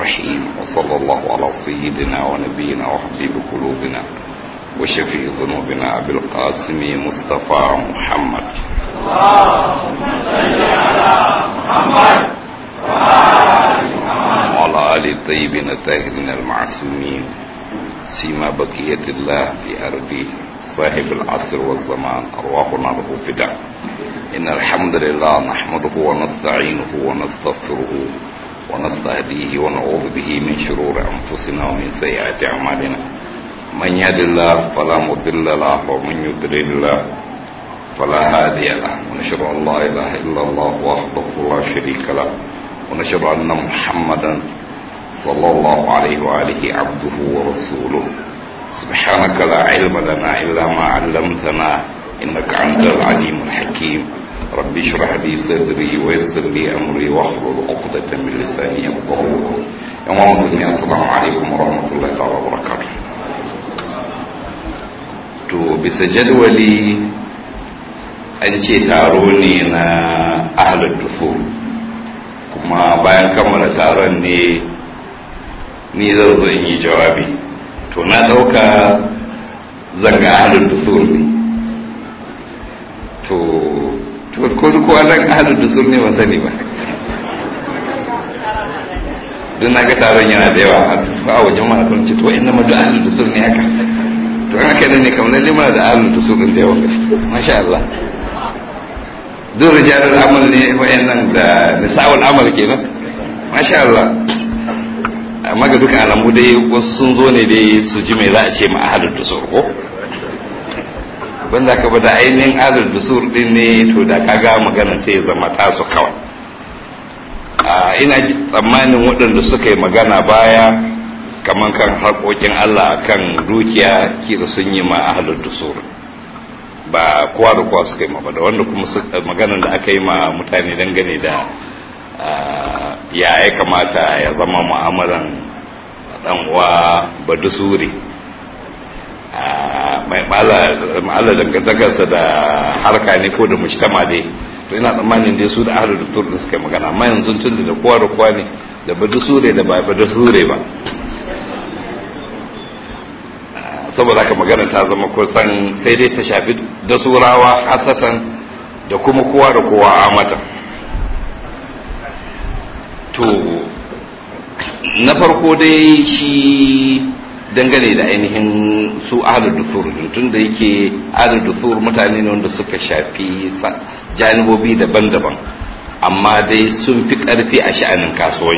الرحيم وصلى الله على سيدنا ونبينا وحبيب قلوبنا وشفيع ذنوبنا أبي القاسم مصطفى محمد. اللهم صل على محمد وعلى آل الطيبين الطاهرين المعصومين سيما بقية الله في أرضه صاحب العصر والزمان أرواحنا له فداء. إن الحمد لله نحمده ونستعينه ونستغفره ونستهديه ونعوذ به من شرور أنفسنا ومن سيئات أعمالنا. من يهد الله فلا مضل له ومن يضلل له فلا هادي له. ونشهد أن لا إله إلا الله وحده لا شريك له ونشهد أن محمدا صلى الله عليه وآله عبده ورسوله. سبحانك لا علم لنا إلا ما علمتنا إنك أنت العليم الحكيم. ربي اشرح لي صدري ويسر لي أمري واحلل عقدة من لساني يفقهوا قولي. يوم مسلمين السلام عليكم ورحمة الله تعالى وبركاته. to bisa jadwali an ce taro ne na ahlul dusur, kuma bayan kammala taron ne ni zan zo in yi jawabi. To na dauka zanga ahlul dusur ne, to ko nan ahlul dusur ne ban sani ba, don na ga taron yana da yawa a wajen mana kan ce to inna ma duk ahlul dusur ne haka. To haka ne kamar lalle muna da ahlul dusur da yawa gaske, masha Allah. duk rijalul amal ne wayannan da nisa'ul amal kenan, masha Allah. Amma ga duka alamu dai wasu sun zo ne dai su ji mai za a ce ma ahlul dusur ko banda ka bada ainihin ahlul dusur din ne, to da kaga magana sai ya zama tasu kawai. Ina tsammanin waɗanda suka yi magana baya kaman kan harkokin Allah kan dukiya kila sun yi ma ahlul dusur, ba kowa da kowa suka yi ma ba, da wanda kuma maganar da aka yi ma mutane dangane da ya kamata ya zama mu'amalan dan uwa ba dusuri, mai ma'ala dangantakarsa da harka ne ko da mujtama dai. To ina tsammanin dai su da ahlul dusur da suka yi magana, amma yanzu tun da kowa da kowa ne, da ba dusure da ba dusure ba, saboda haka magana ta zama kusan sai dai ta shafi da surawa hasatan da kuma kowa da kowa a mata. To na farko dai shi dangane da ainihin su ahlul dusur, tun da yake ahlul dusur mutane ne wanda suka shafi janibobi daban-daban, amma dai sun fi karfi a sha'anin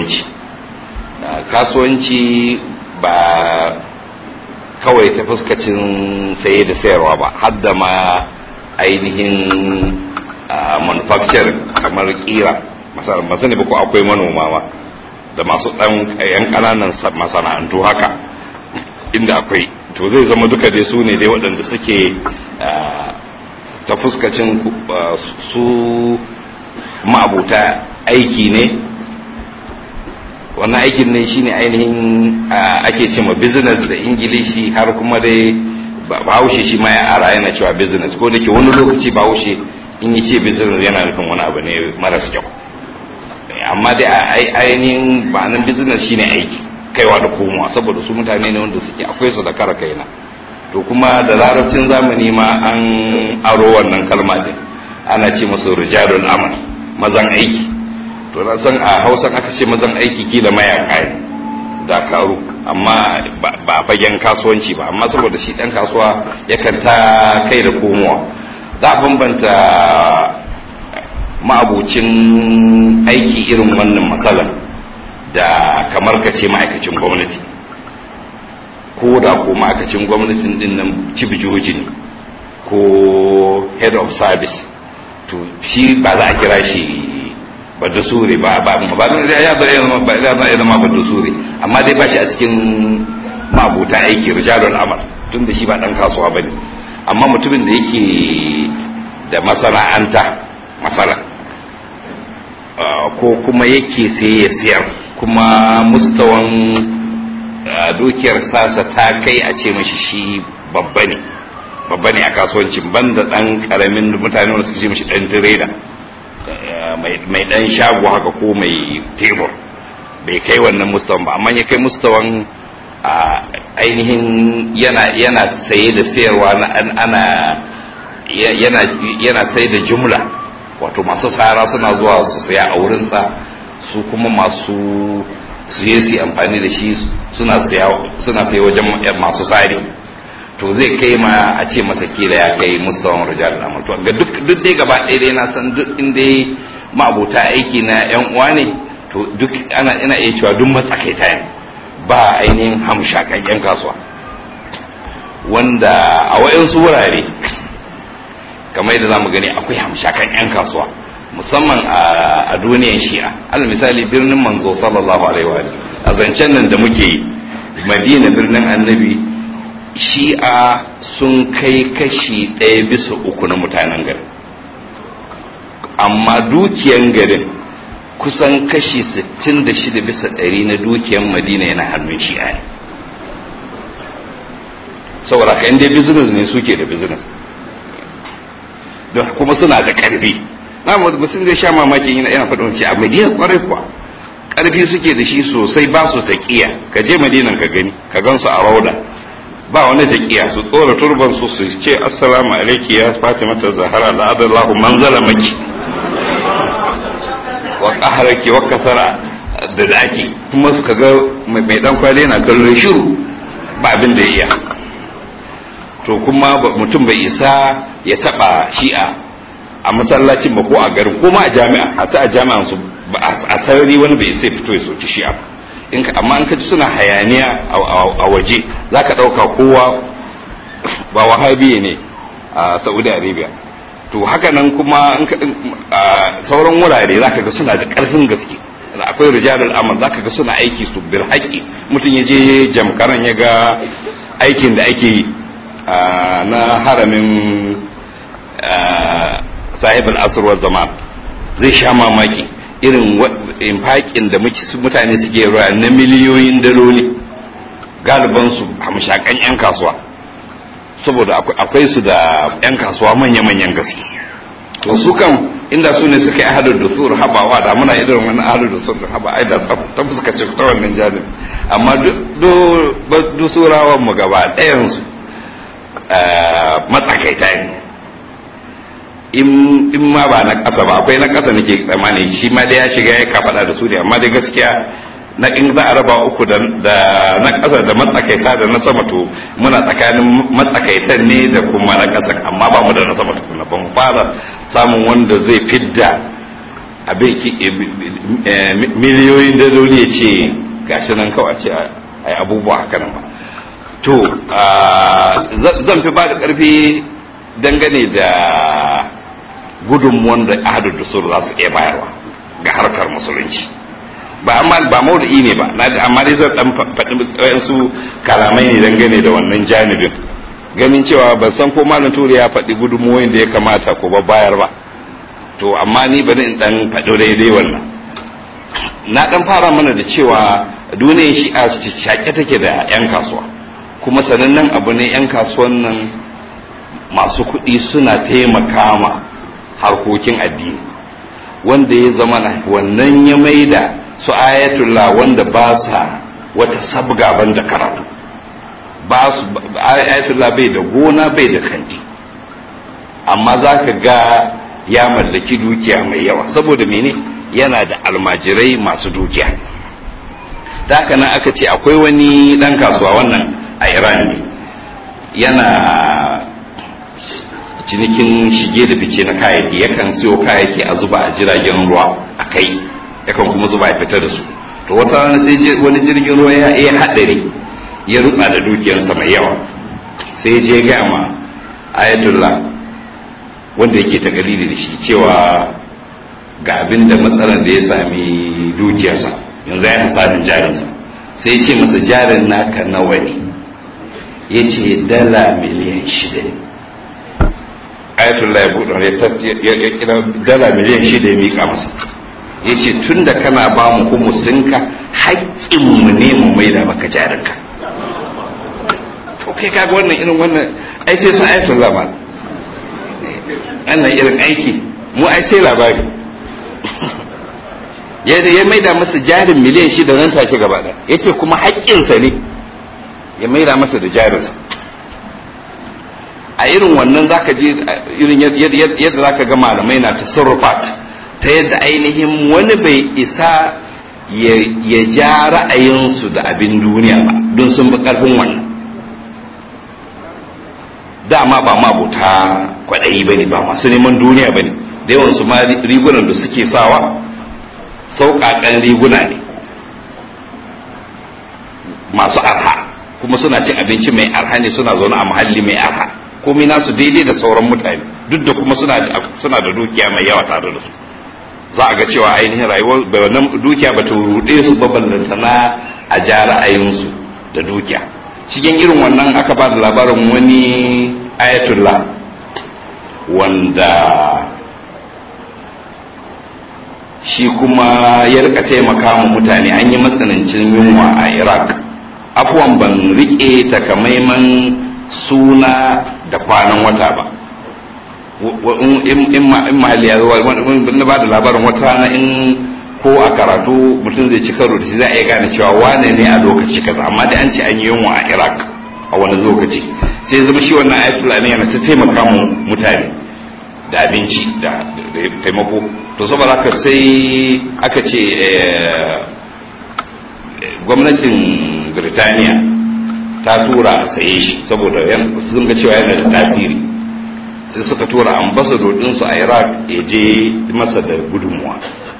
kasuwanci ba kawai ta fuskacin saye da sayarwa ba, har da ma ainihin manufacturing kamar kira masu ne ba ko akwai manoma ma da masu yan kananan masana'antu haka inda akwai. To zai zama duka dai su ne dai waɗanda suke ta fuskacin su ma'abuta aiki ne. Wannan aikin ne shine ainihin ake cewa business da ingilishi, har kuma dai bahaushe shi ma ya ara yana cewa business, ko da ke wani lokaci bahaushe in yi ce business yana nufin wani abu ne maras kyau, amma dai ainihin ma'anin business shine aiki, kaiwa da komowa, saboda su mutane ne wanda suke akwai su da kara kaina. To kuma da larabcin zamani ma an aro wannan kalma din, ana ce musu rijalul amal, mazan aiki. To na san a Hausa aka ce mazan aiki kila mayaka ne, dakaru, amma ba fagen kasuwanci ba. Amma saboda shi dan kasuwa yakan ta kai da komowa, za a bambanta ma'abucin aiki irin wannan matsalar da kamar ka ce ma'aikacin gwamnati, ko da ko ma'aikacin gwamnatin din nan cibijoji ne ko head of service, to shi ba za a kira shi ba da sure ba ya zama ba da sure, amma dai ba shi a cikin mabuta aiki rijalul amal, tun da shi ba dan kasuwa bane. Amma mutumin da yake da masana'anta masala ko kuma yake sai ya siyar, kuma mustawan dukiyar sasa ta kai a ce mashi shi babba ne a kasuwancin, banda dan karamin mutane wanda suke ce mashi dan trader, mai dan shago haka ko mai tebur, bai kai wannan mustawan ba, amma ya kai mustawan ainihin yana saye da sayarwa yana sai da jumla, wato masu tsara suna zuwa su saya a wurinsa, su kuma masu siye su amfani da shi suna saya wajen masu tsari. To zai kai ma a ce masa kila ya kai mustawan rijal al-amr. To ga duk dai gaba ɗaya dai na san duk inda ma'abuta aiki na yan uwa ne, to duk ina iya cewa duk matsakaita ne, ba ainihin hamshakan yan kasuwa wanda a wayansu wurare kamar yadda zamu gani akwai hamshakan yan kasuwa musamman a duniyar shi'a. alal misali birnin manzo sallallahu alaihi wa a zancen nan da muke yi, Madina birnin annabi, shi'a sun kai kashi 1/3 na mutanen garin, amma dukiyan garin kusan kashi 66% na dukiyan Madina yana hannun shi'a ne. saboda ka inda business ne suke da business, don kuma suna da karfi. na mutum zai sha mamaki yana faɗin ce a Madina kwarai kuwa karfi suke da shi sosai, ba su taqiya. ka je Madinan ka gani, ka gansu a rauda, ba wani taqiya, su tsora turban su ce assalamu alayki ya Fatimata Zahra la'adallahu manzala maki wa qahraki wa kasara da daki, kuma suka ga mai dan kwale yana kallon shiru ba abin da iya. to kuma mutum bai isa ya taba shi'a a masallacin ba ko a garin ko ma a jami'a, hatta a jami'an su a sarari wani bai isa fito ya soki shi'a. amma in ka ji suna hayaniya a waje zaka dauka kowa ba wahabi ne a Saudi Arabia. to haka nan kuma sauran wurare zaka ga suna da karfin gaske, akwai rijalul amal, zaka ga suna aiki su bil haqqi. mutum ya je jamkaran ya ga aikin da ake yi na haramin sahibul asr wa zaman, zai sha mamaki irin infaƙin da mutane suke ruwa na miliyoyin daloli, galiban su hamshakan yan kasuwa, saboda akwai su da yan kasuwa manya-manyan gaske. to su kan inda su ne suka yi ahadar da sur habawa da muna irin wani ahadar da sur haba ai da ta fuska ce ta wannan jami'in. amma duk surawan mu gaba ɗayan su matsakaita ne, in ma ba na ƙasa ba, akwai na ƙasa nake tsammani shi ma dai ya shiga ya kafaɗa da su ne, amma dai gaskiya na in za a raba uku da na ƙasa da matsakaita da na sama, to muna tsakanin matsakaitan ne da kuma na ƙasa, amma ba mu da na sama tukuna, ba mu fara samun wanda zai fidda abin miliyoyin daloli ya ce gashi nan kawai ce a yi abubuwa haka nan ba. to zan fi ba da ƙarfi dangane da gudunmuwan da ahadu dusur za su iya bayarwa ga harkar musulunci. ba maudu'i ne ba, amma dai zan dan faɗi su kalamai ne dangane da wannan janibin, ganin cewa ban san ko malam Ture ya faɗi gudunmuwoyin da ya kamata ko ba bayar ba. to amma ni bari in dan faɗi daidai wannan. na dan fara mana da cewa duniyar shi'a shaƙe take da 'yan kasuwa, kuma sanannen abu ne 'yan kasuwan nan masu kuɗi suna taimaka ma harkokin addini, wanda ya zama wannan ya maida su ayatullah wanda ba sa wata sabga banda karatu, ba su ayatullah bai da gona bai da kanti, amma za ka ga ya mallaki dukiya mai yawa, saboda mene? yana da almajirai masu dukiya. ta haka nan aka ce akwai wani dan kasuwa, wannan a Iran ne, yana cinikin shige da fice na kayayyaki, yakan siyo kayayyaki a zuba a jiragen ruwa a kai, yakan kuma zuba ya fita da su. to wata rana sai wani jirgin ruwa ya yi hadari, ya rutsa da dukiyarsa mai yawa, sai je ga ma ayatullah wanda yake takalidi da shi cewa ga abin da matsalar da ya sami dukiyarsa, yanzu ya hasarin jarinsa. sai ya ce masa jarin naka nawa ne? ya ce $6 miliyan ne. ayatullah ya buɗe ya kira $6 miliyan ya miƙa masa, ya ce tun da kana ba mu humusinka haƙƙinmu ne mu maida maka jarinka. to kai kaga wannan irin wannan ai sai sun ayatullah ma wannan irin aiki mu ai sai labari. ya maida masa jarin miliyan 6 nan take gaba da yace kuma haƙƙinsa ne ya maida masa da jarinsa. A irin wannan zaka je irin yadda zaka ga malamai na tasarrufat ta yadda ainihin wani bai isa ya ja ra'ayinsu da abin duniya ba don sun bi karfin wannan. Dama ba mabuta kwaɗayi ba ne, ba masu neman duniya ba ne, da yawansu ma rigunan da suke sawa sauƙaƙen riguna ne masu arha, kuma suna cin abinci mai arha ne, suna zaune a muhalli mai arha, komai nasu daidai da sauran mutane, duk da kuma suna da dukiya mai yawa tare da su. Za a ga cewa ainihin rayuwar wannan dukiya ba ta ruɗe su ba, ballantana a ja ra'ayinsu da dukiya. Cikin irin wannan aka ba da labarin wani ayatullah wanda shi kuma ya rika taimaka ma mutane. An yi matsanancin yunwa a Iraq, afuwan ban rike takamaiman suna da kwanan wata ba, in mahalli ya zuwa wani ba da labarin wata rana in ko a karatu mutum zai ci karo da shi za a iya gane cewa wane ne a lokaci kaza, amma dai an ce an yi yunwa a Iraq a wani lokaci. Sai zama shi wannan ayatollah ne yana ta taimaka mu mutane da abinci da taimako. To saboda haka sai aka ce gwamnatin Birtaniya ta tura a saye shi saboda sun ga cewa yana da tasiri, sai suka tura ambassador ɗinsu a Iraq ya je masa da gudunmuwa,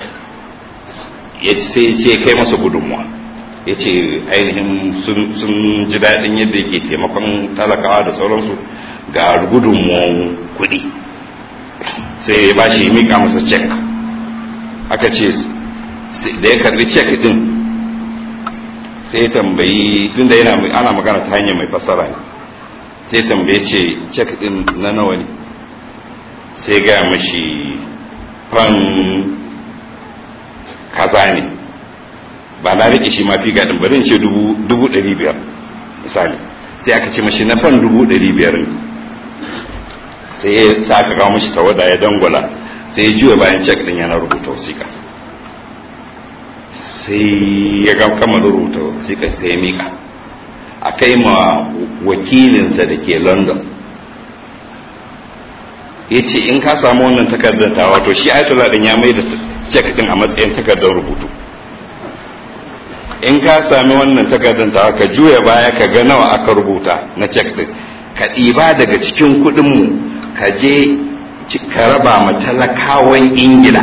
sai ce kai masa gudunmuwa, ya ce ainihin sun ji daɗin yadda yake taimakon talakawa da sauransu, ga gudunmuwan kuɗi. Sai ya ba shi mika masa cek, aka ce da ya karbi cek din sai ya tambayi, tun da ana magana ta hanyar mai fassara ne, sai tambaye ce cek din na nawa ne, sai gaya mashi fan kaza ne, ba na rike shi mafi gadin barin ce 500,000 misali, sai aka ce mashi na fan 500,000 ne. sai ya sa aka kawo mashi tawada ya dangwala, sai ya juya bayan cek din yana rubuta wasiƙa, sai ya ga kama rubuta wasiƙa sai ya mika a kai ma wakilinsa da ke London. Ya ce in ka samu wannan takardar ta, wato shi ayatollah din ya mai da cek din a matsayin takardar rubutu. In ka sami wannan takardar ta ka juya baya ka ga nawa aka rubuta na cek din, ka ɗiba daga cikin kuɗinmu ka je ka raba ma talakawan Ingila.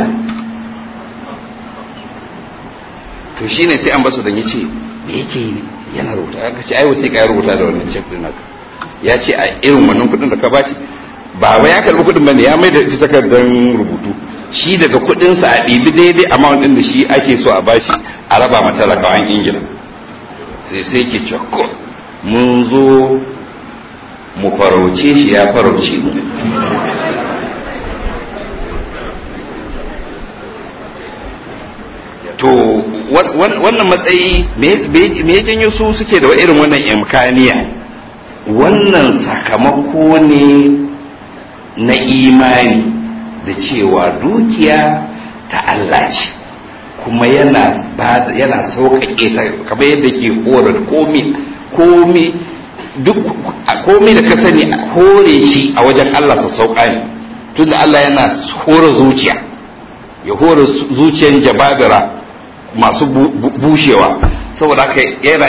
To shine sai ambassador ya ce me yake yi ne, yana rubuta, aka ce ai wasiƙa ya rubuta da wannan cek din naka, ya ce a irin wannan kuɗin da ka bashi ba wai ya karɓi kuɗin bane, ya mai da ita takardar rubutu, shi daga kuɗinsa a ɗibi daidai amount ɗin da shi ake so a bashi a raba ma talakawan Ingila. Sai ke cewa mun zo mu farauce shi ya farauce mu. To wannan matsayi me ya janyo su suke da irin wannan imkaniya? Wannan sakamako ne na imani da cewa dukiya ta Allah ce, kuma yana sauƙaƙe ta kamar yadda ke horar komi da ka sani hore shi a wajen Allah sa sauƙa ne, tunda Allah yana hore zuciya, ya hore zuciyan jababira masu bushewa, saboda haka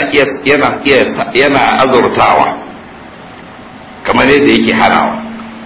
yana azurtawa kamar yadda yake hanawa.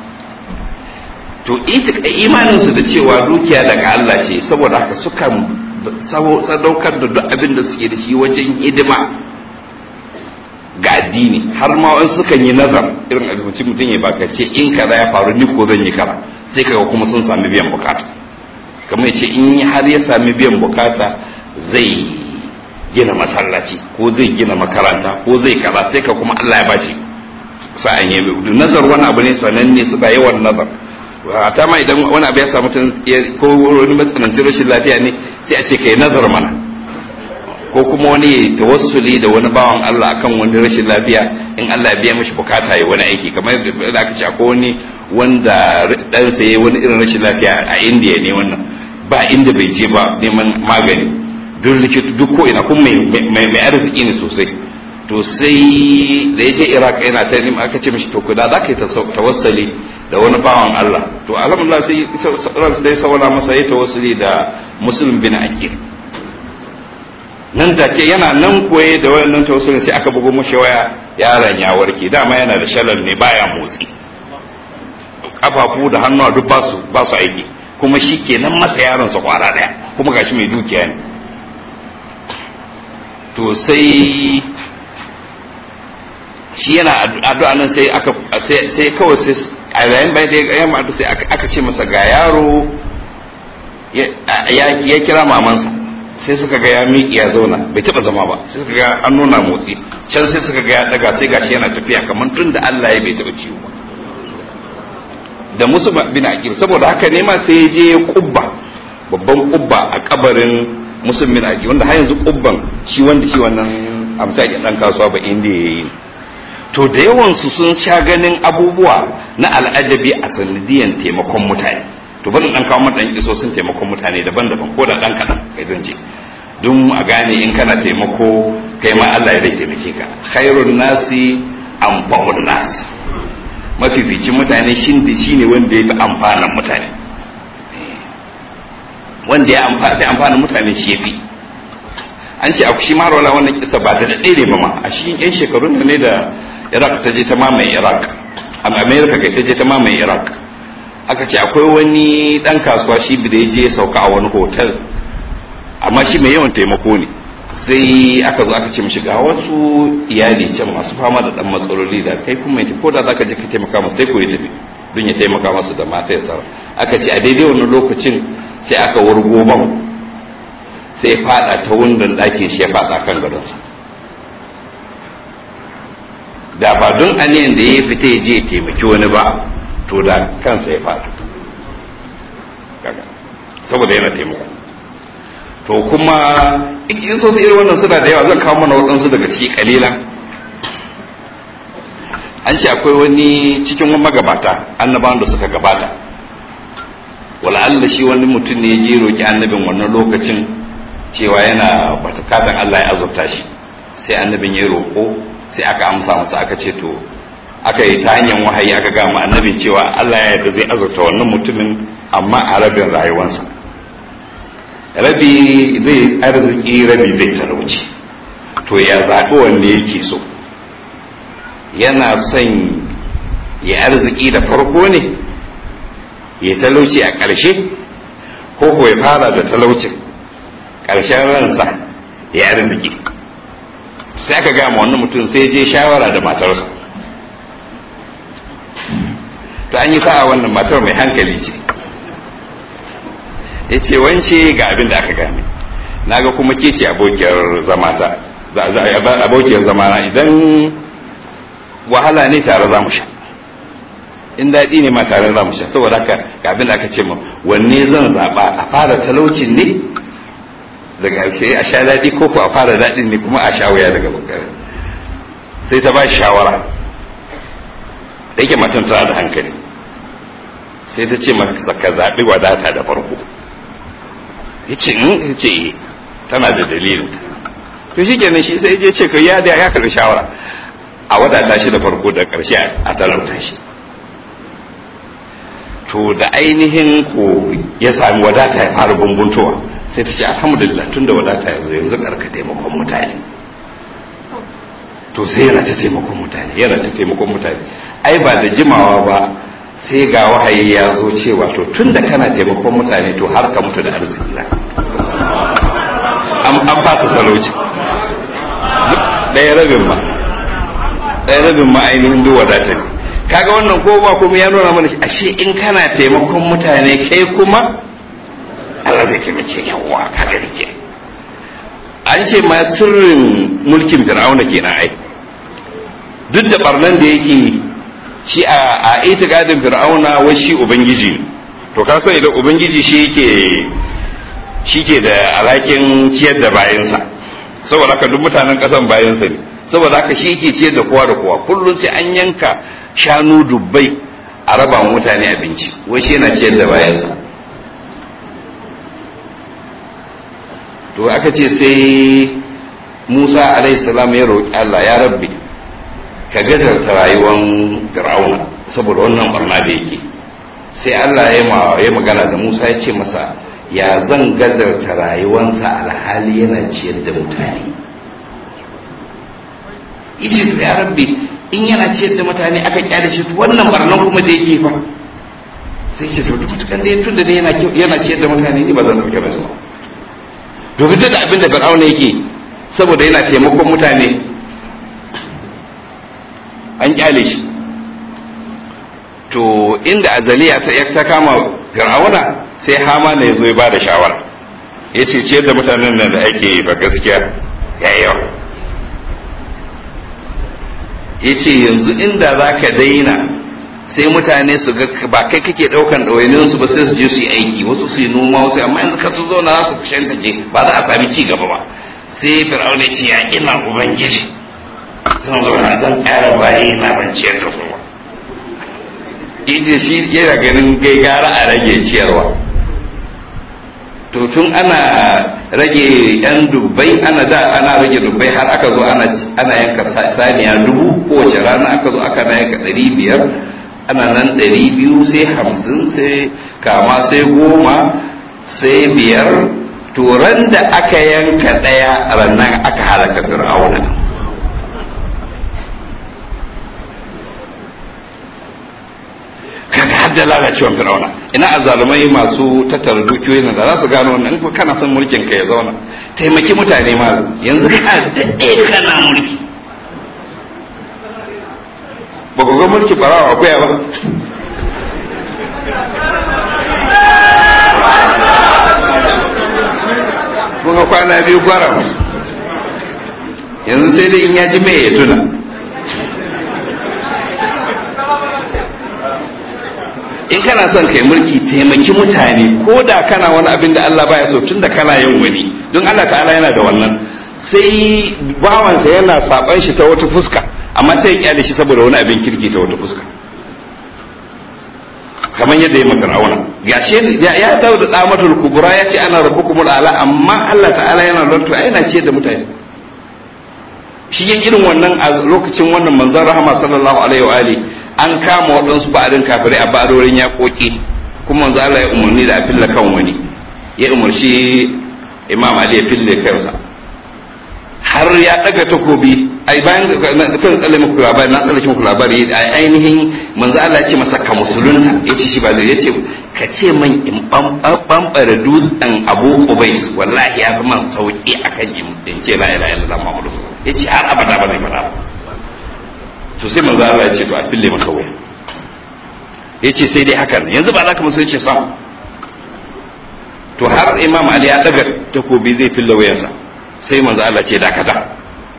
To imaninsu da cewa dukiya daga Allah ce, saboda haka sukan sadaukar da duk abin da suke da shi wajen hidima ga addini, har ma wani sukan yi nazar irin abinci mutum ya baka ce in kaza ya faru ni ko zan yi kaza, sai kaga kuma sun sami biyan bukata. Kamar ya ce in har ya sami biyan bukata zai gina masallaci ko zai gina makaranta ko zai kaza, sai ka kuma Allah ya bashi sa'an yi nazar. Wani abu ne sananne, suka yawan nazar. Ta ma idan wani abu ya samu ko wani matsanancin rashin lafiya ne, sai a ce kai nazar mana, ko kuma wani tawassuli da wani bawan Allah akan wani rashin lafiya, in Allah ya biya mishi bukata ya wani aiki. Kamar da aka ce akwai wani wanda ɗansa ya wani irin rashin lafiya a Indiya ne, wannan ba inda bai je ba neman magani, duk likita duk ko ina kuma mai arziki ne sosai. To sai da ya je Iraq yana ta nima, aka ce mishi to kuda za ka yi tawassali da wani bawan Allah. To alhamdulillah sai ransu dai saura masa ya tawassali da Muslim bin Aqil. Nan take yana nan koye da wayannan tawassulin sai aka bugo mashi waya, yaron ya warke, dama yana da shalal ne baya motsi, kafafu da hannuwa duk ba su aiki, kuma shi kenan masa yaron sa kwara daya, kuma gashi mai dukiya ne. To sai shi yana addu'a nan sai kawai sai a yayin bai da yamma sai aka ce masa ga yaro ya kira mamansa, sai suka ga ya miƙi ya zauna, bai taɓa zama ba, sai suka ga an nuna motsi can, sai suka ga ya daga, sai gashi yana tafiya kamar tun da Allah ya bai taɓa ciwo ba. Da musu bin Aqil, saboda haka ne ma sai ya je kubba, babban kubba a kabarin Musu bin Aqil, wanda har yanzu kubban shi wannan amsa ya dan kasuwa ba inda yayi. To da yawan su sun sha ganin abubuwa na al'ajabi a sanadiyan taimakon mutane. To bari dan kawo mata kiso sun taimakon mutane daban-daban, ko da dan kadan kai zan ce, don a gane in kana taimako kai ma Allah ya taimake ka. Khairun nasi anfa'un nas, mafificin mutane shine wanda ya fi amfanan mutane, wanda ya amfana mutane shi yafi. An ce a shi marwala wannan kisa ba da daɗe ne ba ma, a shi yan shekarun ne da Iraq ta je ta mamaye Iraq, America kai ta je ta mamaye Iraq. Aka ce akwai wani dan kasuwa shi da ya je sauka a wani hotel, amma shi mai yawan taimako ne. Sai aka zo aka ce mishi ga wasu iyali can masu fama da dan matsaloli, da kai kuma ko da zaka je ka taimaka musu sai ko ya tafi don ya taimaka musu da mata ya sara. Aka ce a daidai wannan lokacin sai aka wurgo ban, sai fada ta wundan ɗakin shi ya fada kan gadonsa. Da ba don aniyan da ya fita ya je ya taimaki wani ba, to da kansa ya fada, saboda yana taimako. To kuma in so su irin wannan suna da yawa, zan kawo mana waɗansu daga ciki kalilan. An ce akwai wani cikin magabata, annabawan da suka gabata, wala'alla shi wani mutum ne ya je roki annabin wannan lokacin cewa yana batakatan Allah ya azurta shi, sai annabin ya roko, sai aka amsa masa, aka ce to aka yi ta hanyar wahayi aka ga ma annabin cewa Allah ya yarda zai azurta wannan mutumin, amma a rabin rayuwarsa, rabi zai arziki rabi zai talauci. To ya zaɓi wanda yake so, yana son ya arziki da farko ne ya talauci a ƙarshe, ko ko ya fara da talaucin ƙarshen ransa ya arziki? Sai aka gama wannan mutum sai je shawara da matarsa. To an yi sa'a wannan matar mai hankali ce, ya ce wance ga abin da aka gane, na ga kuma ke ce abokiyar zamana, idan wahala ne tare za mu sha, in daɗi ne ma tare za mu sha, saboda haka ga abin da aka ce mu, wanne zan zaɓa, a fara talaucin ne daga ƙarshe a sha daɗi, ko a fara daɗin ne kuma a sha wuya daga bakare? Sai ta ba shi shawara, da yake matan tana da hankali, sai ta ce masa ka zaɓi wadata da farko. Ya ce tana da dalilin. To shi kenan shi sai je ce ka ya karɓi shawara, a wadata shi da farko da ƙarshe a talauta shi. To da ainihin ko ya sami wadata ya fara bumbuntowa, sai ta ce alhamdulillah tun da wadata yanzu karka taimakon mutane. To sai yana ta taimakon mutane, ai ba da jimawa ba sai ga wahayi ya zo cewa to tun da kana taimakon mutane to har ka mutu da arziki za an fasa talauci. ɗaya rabin ma ainihin duk wadata ne. Kaga wannan ko ba kuma ya nuna mana ashe in kana taimakon mutane kai kuma Allah zai taimake yawa. Kaga rike an ce ma sirrin mulkin Fir'auna kenan ai, duk da barnan da yake shi a itigadin Fir'auna wai shi ubangiji ne. To ka san idan ubangiji shi ke da alakin ciyar da bayansa, saboda haka duk mutanen kasan bayansa ne, saboda haka shi yake ciyar da kowa da kowa. Kullum sai an yanka shanu dubbai a raba wa mutane abinci, wai shi yana ciyar da bayansa. to aka ce sai Musa alaihi salam ya roƙi Allah, ya rabbi ka gajarta rayuwar Fir'auna saboda wannan barna da yake. Sai Allah ya magana da Musa ya ce masa, ya zan gajarta rayuwarsa alhali yana ciyar da mutane. Yace to ya rabbi in yana ciyar da mutane aka kyale shi wannan barnan kuma da yake fa. Sai ce to mutukan da ya tunda da yana ciyar da mutane ni ba zan dauke ba su. Domin duk abin da Fir'auna yake saboda yana taimakon mutane an kyale shi. To inda azaliya ta kama Fir'auna sai Hamana ya zo ya bada shawara, ya ce ciyar da mutanen nan da ake yi ba gaskiya ya yawa. Ya ce yanzu inda za ka daina sai mutane su ga ba kai kake daukan ɗawainiyarsu ba, sai su je su yi aiki, wasu su yi noma, wasu amma yanzu ka su zauna za su kushanta je ba za a sami ci gaba ba. Sai Fir'auna ya ce ya ina ubangiji zan zauna zan ƙara bayi na ban ciyar da su ba. Ita shi yana ganin gai gara a rage ciyarwa. To tun ana rage yan dubbai, ana rage dubbai har aka zo ana yanka saniya 1000 kowace rana, aka zo aka yanka 500, ana nan 200 sai 50 sai kama sai 10 sai 5. To ran da aka yanka ɗaya rannan aka halaka Fir'auna. Kaga hadda lalacewan Fir'auna. Ina azzalumai masu tattara dukiyoyin da za su gano wannan, in kana son mulkin ka ya zauna taimaki mutane ma. Yanzu ka daɗe kana mulki ba ku ga mulki barawa akuya ba. Kuka kwana biyu gwara, yanzu sai dai in ya ji mai ya tuna. In kana son kai mulki taimaki mutane, ko da kana wani abin da Allah baya so, tun da kana yin wani, don Allah ta'ala yana da wannan. Sai bawansa yana saban shi ta wata fuska, amma sai ya kyale shi saboda wani abin kirki ta wata fuska, kamar yadda ya maka Fir'auna. Gashi ya dawo da tsamatul kubra, ya ce ana rabbukumul a'la, amma Allah ta'ala yana lantu yana ce da mutane. Shi yin irin wannan a lokacin wannan manzon rahama sallallahu alaihi wa ali an kama waɗansu ba'adin kafirai a ba'adorin yaƙoƙi, kuma manzo Allah ya umarni da a fille kan wani, ya umarci Imam Ali ya fille kansa. Har ya daga takobi, ai bayan kan tsalle muku labari, na tsalle muku labari, ainihin manzo Allah ya ce masa ka musulunta, ya ce shi ba zai, ya ce ka ce man in bambara dutsen Abu Ubais wallahi ya fi man sauki akan in ce la ilaha illallah Muhammadu rasulullah. Ya ce har abada ba zai faɗa ba. To sai manzo Allah ya ce to a fille masa waya. Ya ce sai dai hakan, yanzu ba za ka musu, ya ce sam. To har Imam Ali ya daga takobi zai fille wayarsa, sai manzo Allah ce dakata.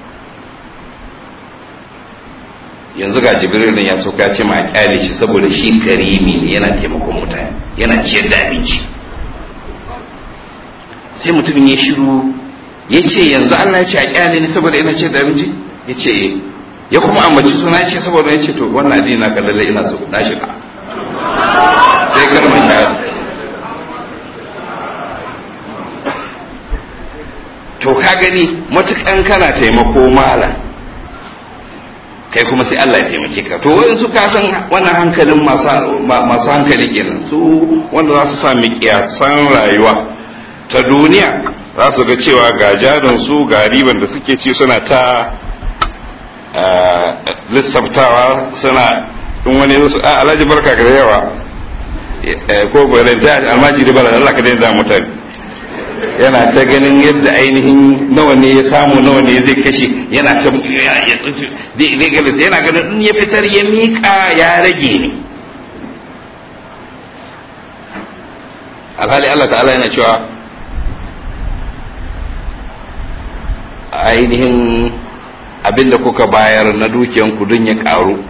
Yanzu ga Jibril ne ya so ka ce ma kyale shi saboda shi karimi ne, yana taimakon mutane, yana ciyar da abinci. Sai mutumin ya shiru, ya ce yanzu Allah ya ce a kyale ni saboda ina ciyar da abinci? Ya ce ya kuma ambaci suna, ya ce saboda, ya ce to wannan addini na kallalle ina so na shiga. Sai kalmar shahada. To ka gani matukan kana taimako mala, kai kuma sai Allah ya taimake ka. To wayan su ka san wannan hankalin masu hankali kenan, su wanda za su sa miƙiyasan rayuwa ta duniya, za su ga cewa ga jarin su ga riban da suke ci, suna ta lissaftawa, suna in wani su Alhaji barka da yawa ko baranta almajiri bala Allah ka daina mutane, yana ta ganin yadda ainihin nawa ne ya samu, nawa ne zai kashe, yana ta yana ganin in ya fitar ya mika ya rage ne. Alhali Allah ta'ala yana cewa ainihin abinda kuka bayar na dukiyanku don ya karu,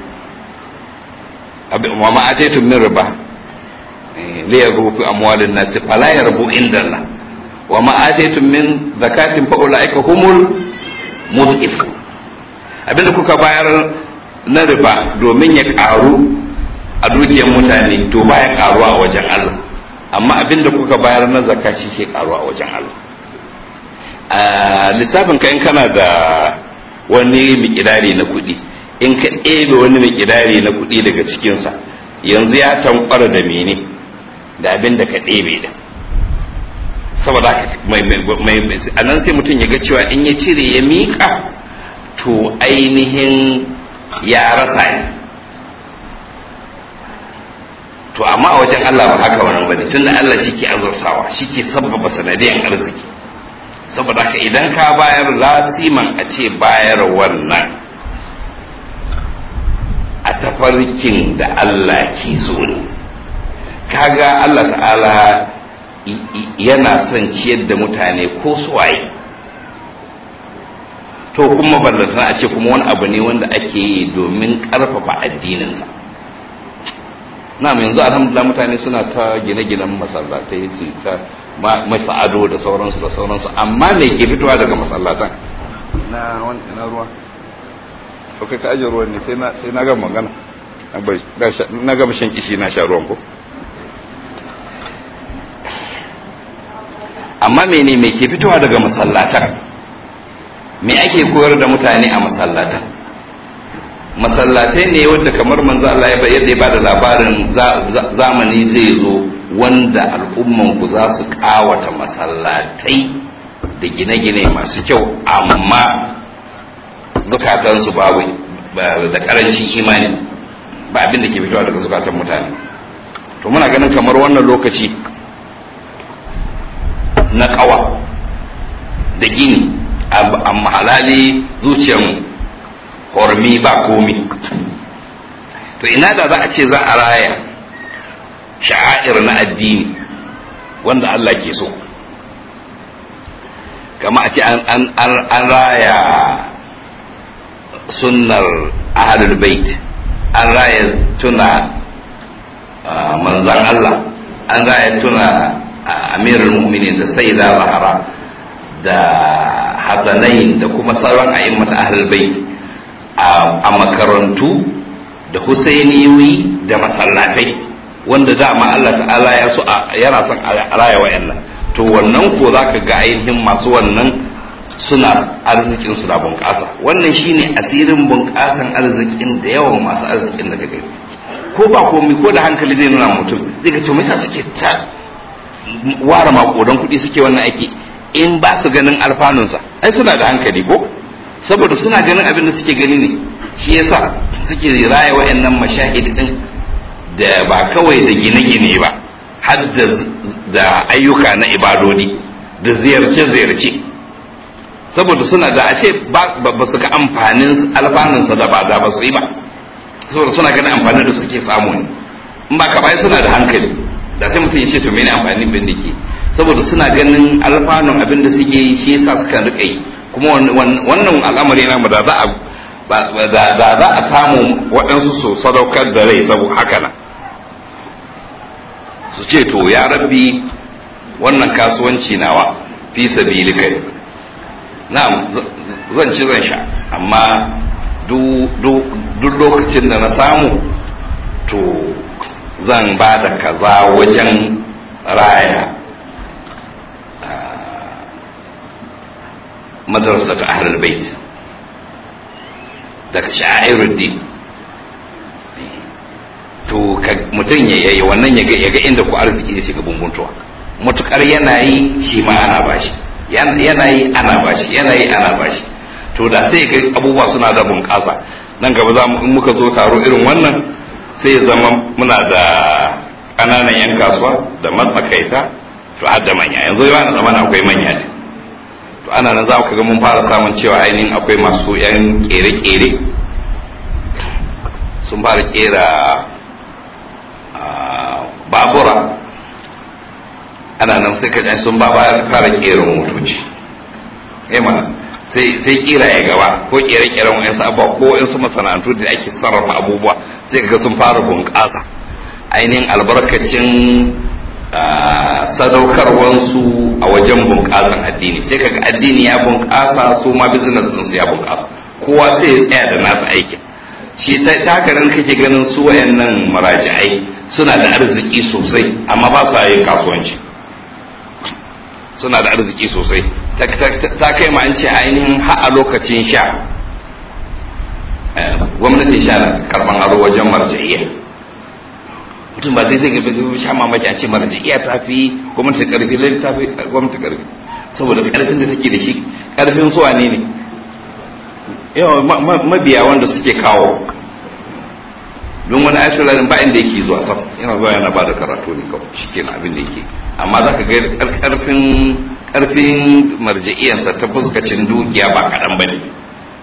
wa ma ataytum min riba li yarbu fi amwalin nas fala yarbu inda Allah wa ma ataytum min zakatin fa ulaika humul mudhifun. Abinda kuka bayar na riba domin ya karu a dukiyar mutane to baya karuwa a wajen Allah, amma abinda kuka bayar na zakka shi ke karuwa a wajen Allah. a lissafin ka in kana da wani mikidari na kuɗi, in ka ɗebe wani mikidari na kuɗi daga cikinsa, yanzu ya tankwara da mene da abin da ka ɗebe da, saboda a nan sai mutum ya ga cewa in ya cire ya miƙa to ainihin ya rasa ne. To amma a wajen Allah ba haka wannan bane, tunda Allah shi ke azurtawa, shi ke sabbaba sanadiyan arziki. Saboda haka idan ka bayar lasiman a ce bayar wannan a tafarkin da Allah ke so ne, kaga Allah ta'ala yana son ciyar da mutane ko suwaye, to kuma ballantana a ce kuma wani abu ne wanda ake yi domin karfafa addininsa. na yanzu alhamdulillah mutane suna ta gine-ginen masallatai su ta masa ado da sauransu, amma me ke fitowa daga masallatan na ruwa? ok, ka ajiye ruwan ne sai na gama magana, na gama shan kishi na sha ruwan ko. amma mene me ke fitowa daga masallatan? me ake koyar da mutane a masallatan? masallatai ne wadda kamar manzo Allah ya bada labarin zamani zai zo wanda al'umman ku za su kawata masallatai da gine-gine masu kyau, amma zukatansu babu da karancin imani, ba abin da ke fitowa daga zukatan mutane. to muna ganin kamar wannan lokaci na kawa da gini amma halali zuciyarmu hormi ba komi. to ina da za a ce za a raya sha'air na addini wanda Allah ke so, kama a ce an raya sunnar ahlul bait, an raya tuna manzan Allah, an raya tuna amirul mu'minin da sayyida zahra da hasanain da kuma sauran a'immat ahlul bait a makarantu da husainiyoyi da masallatai, wanda dama Allah ta'ala ya so yana son a raya wayannan. to wannan ko zaka ga ainihin masu wannan suna arzikin su da bunƙasa. wannan shine asirin bunƙasan arzikin da yawan masu arzikin da kake ko ba komai, ko da hankali zai nuna mutum zai ga to me yasa suke ta ware makodan kuɗi suke wannan aiki in ba su ganin alfanunsa? ai suna da hankali ko, saboda suna ganin abin da suke gani ne, shi yasa suke raya wayannan mashahid din da ba kawai da gine-gine ba, har da ayyuka na ibadodi da ziyarce-ziyarce, saboda suna da a ce ba su ga amfanin alfanunsa da ba da ba su yi ba, saboda suna ganin amfanin da suke samu ne. in ba ka bai suna da hankali da sai mutum ya ce to mene amfanin bin da ke, saboda suna ganin alfanun abin da suke yi, shi yasa suka rika yi. kuma wannan al'amari namu da za a samu waɗansu su sadaukar da rai saboda haka nan su ce to ya rabbi wannan kasuwanci nawa fi sabilika na'am zan ci zan sha, amma duk lokacin da na samu to zan ba da kaza wajen raya madrasa ta ahlul bait daga sha'iruddin. to mutum ya yi wannan ya ga inda ku arziki ya shiga bumbuntuwa, matukar yana yi shi ma ana bashi, yana yi ana bashi, yana yi ana bashi. to da sai ga abubuwa suna da bunƙasa. nan gaba in muka zo taro irin wannan sai ya zama muna da ƙananan 'yan kasuwa da matsakaita to har da manya. yanzu yana zama akwai manya ne, to ana nan za ka ga mun fara samun cewa ainihin akwai masu 'yan kere-kere sun fara kera babura, ana nan sai ka sun fara kera motoci, sai kira ya gaba ko kere-keren wayansu abubuwa ko wayansu masana'antu da ake sarrafa abubuwa sai ka sun fara bunƙasa ainihin albarkacin sadaukarwansu a wajen bunƙasan addini. sai kaga addini ya bunƙasa, su ma business ɗinsu ya bunƙasa, kowa sai ya tsaya da nasa aikin. shi ta hakanan kake ganin su wayannan maraji'ai suna da arziki sosai amma ba sa yin kasuwanci, suna da arziki sosai ta kai ma an ce ainihin har a lokacin sha gwamnatin sha na karban aro wajen marja'iyya. Mutum ba zai ga sha mamaki a ce marja'iyya ta fi gwamnati karfi, lai ta fi gwamnati karfi, saboda karfin da take da shi. Karfin su wane ne? Yawa mabiya wanda suke kawo, don wani ashirin ba inda yake zuwa sam, yana zuwa yana ba da karatu ne kawai, shi kenan abin da yake. Amma za ka ga karfin marja'iyansa ta fuskacin dukiya ba kaɗan ba ne,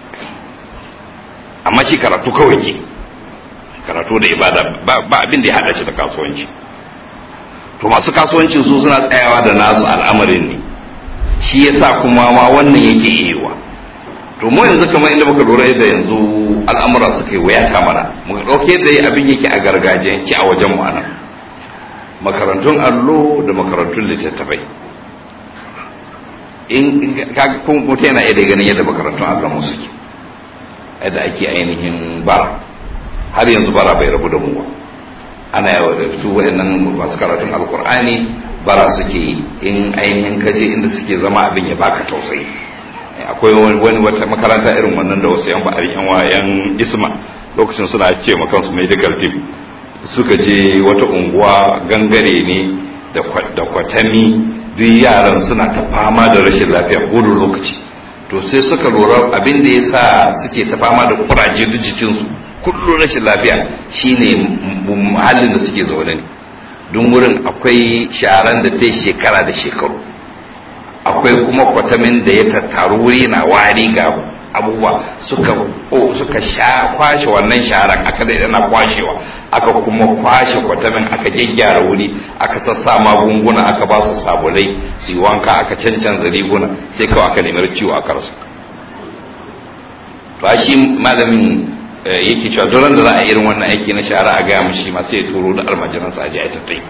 amma shi karatu kawai ke, karatu da ibada ba abin da ya haɗa shi da kasuwanci. To masu kasuwancin su suna tsayawa da nasu al'amarin ne, shi yasa kuma ma wannan yake yiwa. To mu yanzu kamar inda muka lura da yanzu al'amura suka yi wayata mana, muka ɗauke da abin yake a gargajiyanci a wajen mu anan, makarantun allo da makarantun littattafai. In kun mutum yana iya da ganin yadda makarantun allon mu suke, yadda ake ainihin bara, har yanzu bara bai rabu da mu ba. Ana yawa da su waɗannan masu karatun alkur'ani bara suke yi, in ainihin kaje inda suke zama abin ya baka tausayi. Akwai wata makaranta irin wannan da wasu yan isma lokacin suna ce ma kansu medical team, suka je wata unguwa gangare ne da kwatami, duk yaran suna ta fama da rashin lafiya ko da lokaci. To sai suka lura abin da yasa suke ta fama da kuraje duk jikinsu kullum rashin lafiya shine muhallin da suke zaune ne. Don wurin akwai sharan da ta yi shekara da shekaru, akwai kuma kwatamin da ya tattaru wuri na wari ga abubuwa, suka kwashe wannan sharan, aka da yana kwashewa, aka kuma kwashe kwatamin, aka gyaggyara wuri, aka sassa magunguna, aka ba su sabulai su yi wanka, aka cancanza riguna, sai kawai aka nemi ciwo aka rasu. To shi malamin yake cewa duran da za a irin wannan aiki na shara a gaya mishi ma sai ya turo da almajiransa a ji a tattai.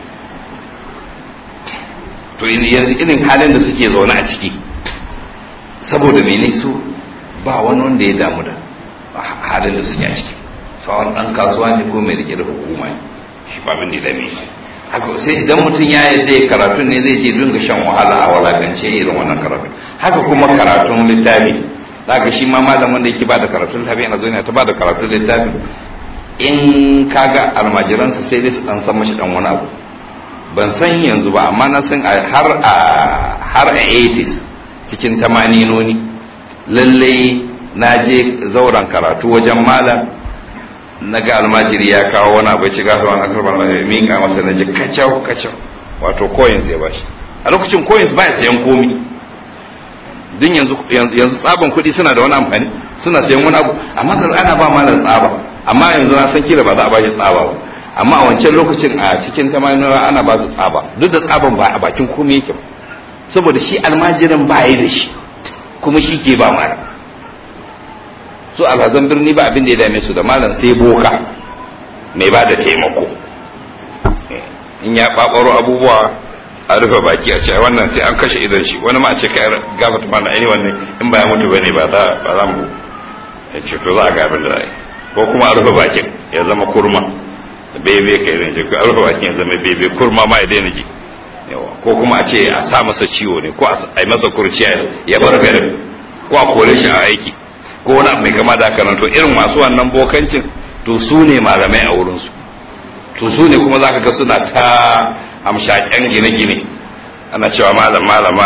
To yanzu irin halin da suke zaune a ciki, saboda mene su ba wani wanda ya damu da halin da suke a ciki, tsawon ɗan kasuwa ne ko mai rike da hukuma ne, shi ba abin da ya dame shi. Haka sai idan mutum ya yadda ya karatun ne zai je dinga shan wahala a walakance irin wannan karatun. Haka kuma karatun littafi, zaka shi ma malamin da yake ba da karatun littafi yana zo ne ta ba da karatun littafi, in kaga almajiransa sai dai su dan san mashi dan wani abu. Ban san yanzu ba, amma na san har a 80s cikin tamaninoni lallai na je zauren karatu wajen malam, na ga almajiri ya kawo wani abu ci gafa wani akarbar mai minka masa, na ji kacau wato coins ya bashi. A lokacin coins ba ya sayan komi, din yanzu tsaban kuɗi suna da wani amfani, suna sayan wani abu, amma ana ba malam tsaba, amma yanzu na san kila ba za a bashi tsaba ba. Amma a wancan lokacin a cikin tamanin ana ba su tsaba, duk da tsaban ba a bakin komai yake ba, saboda shi almajirin ba yi da shi, kuma shi ke ba malam. Su alhazan birni ba abin da ya dame su da malam sai boka mai ba da taimako, in ya babaro abubuwa a rufe baki a ce wannan sai an kashe idan shi, wani ma a ce ka gafata mana ai wannan in ba ya mutu bane ba za mu ce to za a ga abin da za ko kuma a rufe bakin ya zama kurma, bebe kai ne ce a rufe bakin ya zama bebe, kurma ma ya daina ji, ko kuma a ce a sa masa ciwo ne, ko a yi masa kurciya ya bar garin, ko a kore shi a aiki, ko wani abu mai kama da haka nan. To irin masu wannan bokancin to su ne malamai a wurinsu, to su ne kuma za ka ga suna ta amshaƙen gine-gine, ana cewa malam.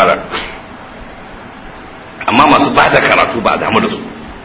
Amma masu ba da karatu ba a damu da su.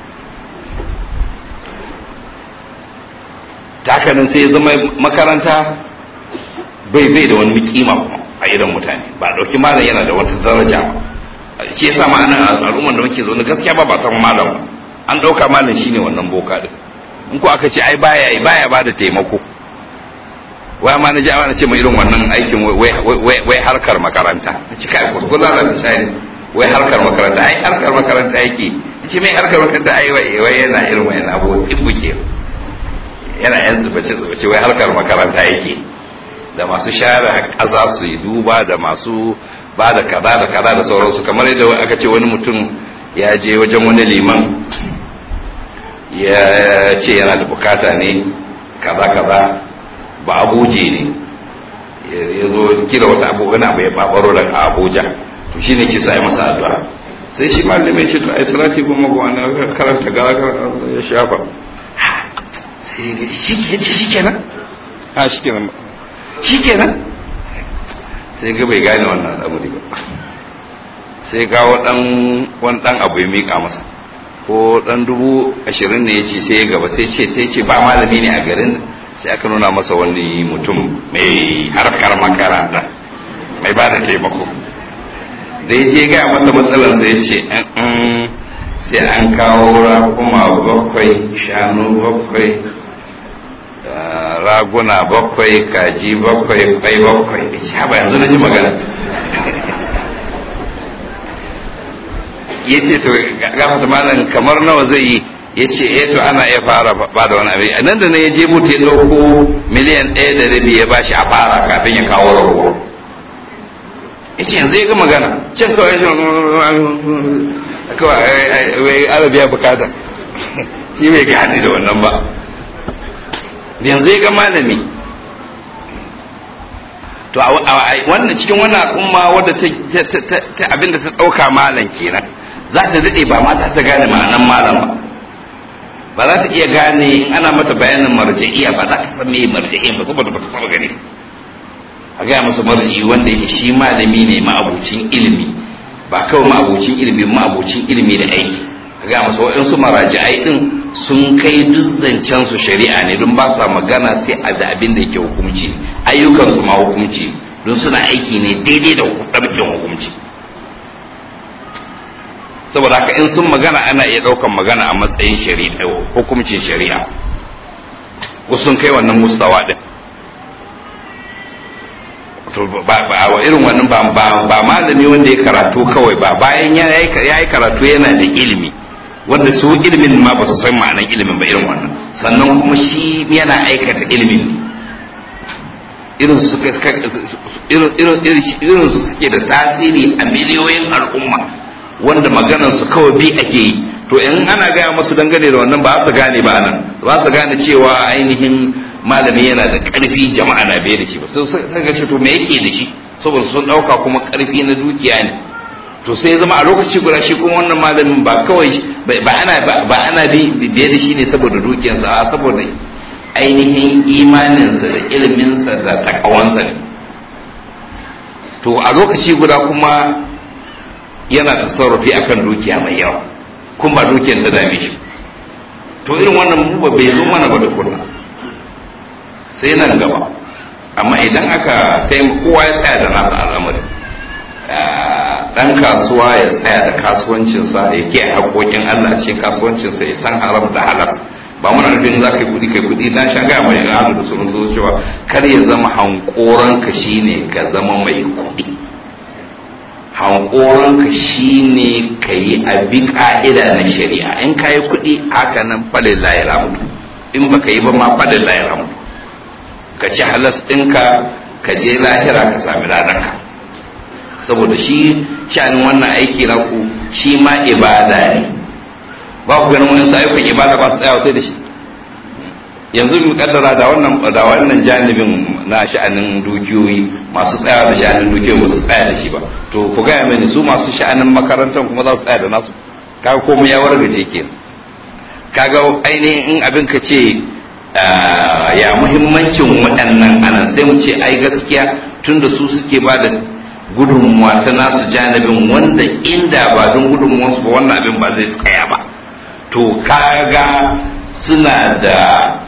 Takanin sai ya zama makaranta bai da wani kima a idan mutane, ba dauki malam yana da wata daraja ba. Shi yasa ma anan al'umman da muke zaune gaskiya ba san malam, an dauka malam shine wannan boka din. In ko aka ce ai baya ba da taimako, wai ma na ji ana ce mai irin wannan aikin wai harkar makaranta, a ci kai ko la sai wai harkar makaranta, ai harkar makaranta yake, ce mai harkar makaranta ai wai yana irin wayan abu tsibuke, yana yan zubace wai harkar makaranta yake, da masu share ƙasa su yi duba, da masu ba da kaza da sauransu. Kamar yadda aka ce wani mutum ya je wajen wani liman ya ce yana da bukata ne kaza, ba Abuje ne, ya zo kira wata abu ya babaro daga Abuja, to shine ke sa masa addu'a. sai shi malami ya ce to ai salati goma goma na karanta gara ya shafa sai ya ce shikenan shikenan sai ga bai gane wannan al'amari ba sai kawo wani dan abu ya mika masa ko dan 20,000 ne ya ce sai ya gaba sai ce ba malami ne a garin, sai aka nuna masa wani mutum mai harkar makaranta mai ba da taimako da ya je ga masa matsalar sai ya ce sai an kawo rakuma 7, shanu 7, raguna 7, kaji 7, kwai 7. ya ce haɓa yanzu na ji magana ya ce to gafata malam kamar nawa zai yi, ya ce to ana iya fara ba da wani abin nan da na ya je mutu ya ɗauko miliyan 1.5 ya bashi a fara kafin ya kawo rahoto. Ya ce yanzu ya ga magana can kawai arabi ya bukata shi bai gane da wannan ba. Yanzu ya ga malami to wannan cikin wannan al'umma wadda ta abinda ta ɗauka malam kenan za ta daɗe ba ma za ta gane ma'anan malam ba za ta iya gane in ana mata bayanin marja'iya ba za ta san me marja'iya ba saboda ba ta saba gani a gaya masa marja'i wanda yake shi malami ne ma'abucin ilimi ba kawai ma'abucin ilimi da aiki a gaya masa waɗansu maraji'ai din sun kai duk zancen su shari'a ne don ba sa magana sai a da abin da yake hukunci, ayyukansu ma hukunci don suna aiki ne daidai da ɗarkin hukunci. Saboda haka in sun magana ana iya ɗaukan magana a matsayin shari'a, hukuncin shari'a, wasu sun kai wannan mustawa ɗin. Ba irin wannan ba malami wanda ya karatu kawai ba, bayan ya yi karatu yana da ilimi wanda su ilimin ma ba su san ma'anar ilimin ba irin wannan, sannan kuma shi yana aikata ilimin irin su suke da tasiri a miliyoyin al'umma wanda maganar su kawai bi ake yi. To in ana gaya masu dangane da wannan ba su gane ba nan, ba su gane cewa ainihin malami yana da karfi jama'a na bai da shi ba, sai ga shi to me yake da shi, saboda sun dauka kuma karfi na dukiya ne. To sai zama a lokaci guda shi kuma wannan malamin ba kawai ba ana biye da shi ne saboda dukiyarsa, a saboda ainihin imaninsa da iliminsa da takawansa ne. To a lokaci guda kuma yana tasarrufi akan dukiya mai yawa, kuma ba dukiyar ta dame shi. To irin wannan mu ba bai zo mana ba da kunna sai nan gaba, amma idan aka taimaka kowa ya tsaya da nasa al'amari, dan kasuwa ya tsaya da kasuwancinsa ya ke haƙoƙin Allah cikin kasuwancinsa, ya san haram da halal. Ba muna nufin za ka yi kuɗi kai kuɗi, na sha gaya mai hannu da sun zo cewa kar ya zama hankoranka shine ka zama mai kuɗi, hankoranka shine ka yi abin ƙa'ida na shari'a. In ka yi kuɗi haka nan falin layi ramutu, in ba ka yi ba ma falin layi ramutu, ka ci halas ɗinka ka je lahira ka sami ladanka. Saboda shi sha'anin wannan aiki na ku shi ma ibada ne, ba ku ganin wani ayyukan ibada ba su tsayawa sai da shi. Yanzu mu kaddara da wannan janibin na sha'anin dukiyoyi, masu tsayawa da sha'anin dukiyoyi ba su tsaya da shi ba, to ku gaya mini su masu sha'anin makarantar kuma za su tsaya da nasu? Kaga komai ya wargaje kenan. Kaga ainihin in abin ka ce ya muhimmancin waɗannan anan, sai mu ce ai gaskiya tunda su suke ba da gudunmuwa ta nasu janibin, wanda inda ba don gudunmuwansu ba wannan abin ba zai tsaya ba. To kaga suna da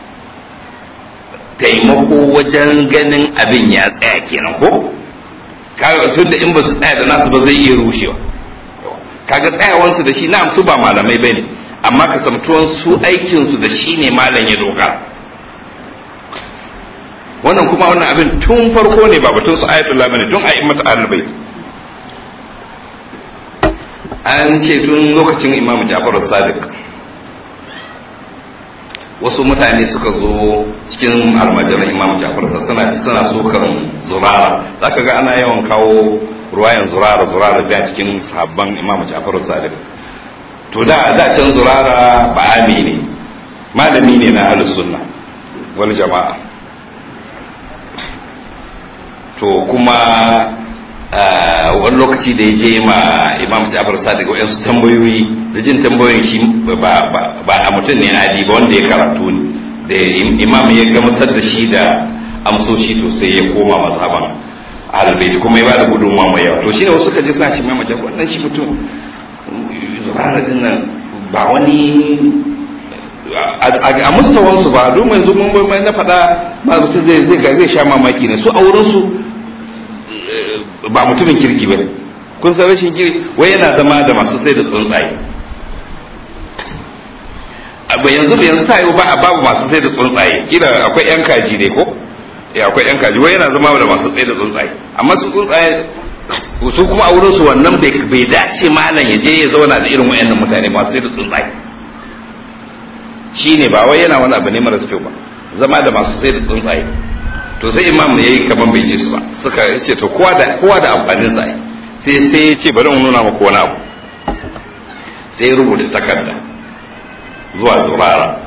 taimako wajen ganin abin ya tsaya kenan ko? Kaga tun da in ba su tsaya da nasu ba zai iya rushewa. Kaga tsayawansu da shi na su ba malamai bane, amma kasamtuwan su aikinsu da shi ne malam ya dogara. Wannan kuma wannan abin tun farko ne, ba batun su ayatullah bane, tun a'immat al-bayt. An ce tun lokacin Imam Ja'far as-Sadiq wasu mutane suka zo cikin almajiran Imam Ja'far suna sukan Zurara. Zaka ga ana yawan kawo ruwayan Zurara da cikin sahabban Imam Ja'far as-Sadiq. To da can Zurara ba'ami ne, malami ne na ahlus sunna wal jama'a. To kuma wani lokaci da ya je ma Imam Ja'far Sadiq wayansu tambayoyi da jin tambayoyin shi ba a mutum ne adi ba wanda ya karatu ne da imam ya gamsar da shi da amsoshi to sai ya koma mazhaban Ahlul kuma ya bada gudunmawa mai yawa to shine wasu kaje suna ce Imam Ja'far wannan shi mutum zuwa din nan ba wani a mustawansu ba domin yanzu mun bai na faɗa ba mutum zai sha mamaki ne su a wurinsu ba mutumin kirki ba kun san rashin kirki wai yana zama da masu sai da tsuntsaye yanzu ta yi babu masu sai da tsuntsaye kila akwai yan kaji ne ko akwai yan kaji wai yana zama da masu sai da tsuntsaye amma su tsuntsaye su kuma a wurinsu wannan bai dace malam ya je ya zauna da irin wayannan mutane masu sai da tsuntsaye shine ba wai yana wani abu ne maras kyau ba zama da masu sai da tsuntsaye to sai imam ya yi kaman bai ji su ba suka ce to kowa da amfanin sa sai ya ce bari mu nuna maka wani abu sai ya rubuta takarda zuwa Zurara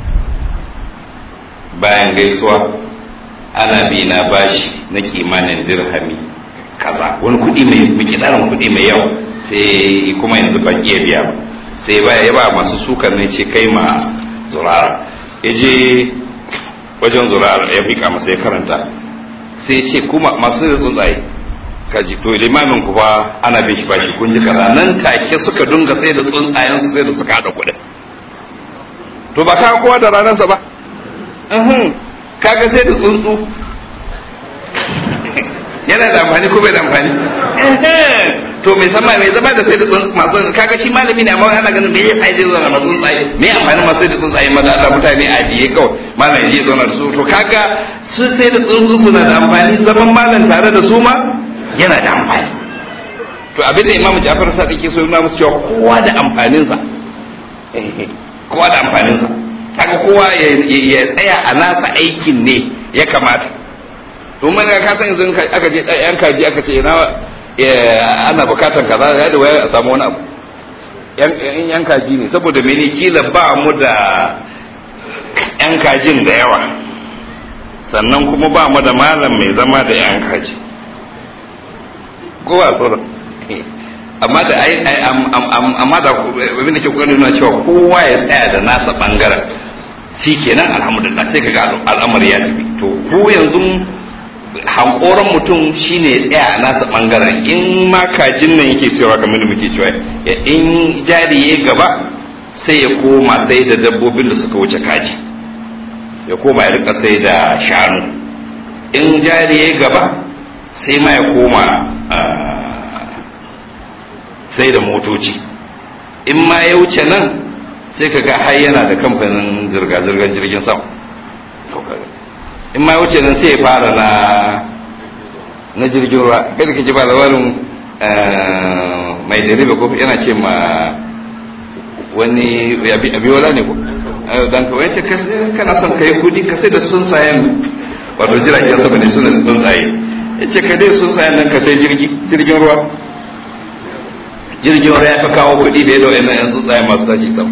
bayan gaisuwa ana bi na bashi na kimanin dirhami kaza wani kuɗi mai mikidarin kuɗi mai yau sai kuma yanzu ban iya biya ba sai ya ba masu sukan ne ce kai ma Zurara ya je wajen Zurara ya fika masa ya karanta sai ya ce kuma masu da tsuntsaye kaji to limamin ku fa ana bin shi bashi kun ji kaza nan take suka dunga sai da tsuntsayen su sai da suka hada kuɗin to ba ka kowa da ranarsa ba kaga sai da tsuntsu yana da amfani ko bai da amfani to mai zama da sai da masu kaga shi malami ne amma ana ganin me yasa zai zauna masu tsuntsaye me amfani masu da tsuntsaye ma da Allah mutane a biye kawai malami zai zauna da su to kaga su sai da tsuntsu suna da amfani zaman malam tare da su ma yana da amfani to abin da Imam Ja'far Sadiq ke so yana musu cewa kowa da amfaninsa kowa da amfaninsa kaga kowa ya tsaya a nasa aikin ne ya kamata to mun ga ka san yanzu aka je yan kaji aka ce ana bukatar kaza ya da waya a samu wani abu yan kaji ne saboda mene kila ba mu da yan kajin da yawa sannan kuma ba mu da malam mai zama da yan kaji kowa tsoro amma da amma da abin da ke kokarin nuna cewa kowa ya tsaya da nasa bangaren shikenan alhamdulillah sai kaga al'amari ya tafi to ko yanzu hankoran mutum shine ya tsaya a nasa bangaren in ma kajin nan yake cewa kamar da muke cewa in jari ya gaba sai ya koma sai da dabbobin da suka wuce kaji ya koma ya rika sai da shanu in jari ya gaba sai ma ya koma sai da motoci in ma ya wuce nan sai ka ga har yana da kamfanin zirga-zirgar jirgin sama in ma ya wuce nan sai ya fara na jirgin ruwa kada ka ji ba labarin mai dariba ko yana ce ma wani abiyola ne ko dan ka wace kana son kai kudi ka sai da sun sayan wato jiragen sama ne suna sun tsaye yace ka dai sun sayan nan ka sai jirgin ruwa jirgin ruwa ya fi kawo kudi da ya da wayannan yan tsuntsaye masu tashi sama